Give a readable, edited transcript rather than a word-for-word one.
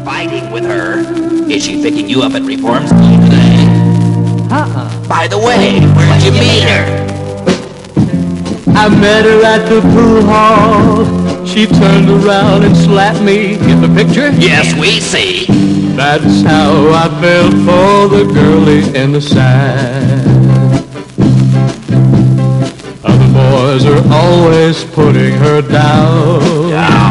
fighting with her. Is she picking you up at reform school today? By the way, where'd you meet her? I met her at the pool hall. She turned around and slapped me. Get the picture? Yes, we see. That's how I felt for the girlie in the sand. Other boys are always putting her down.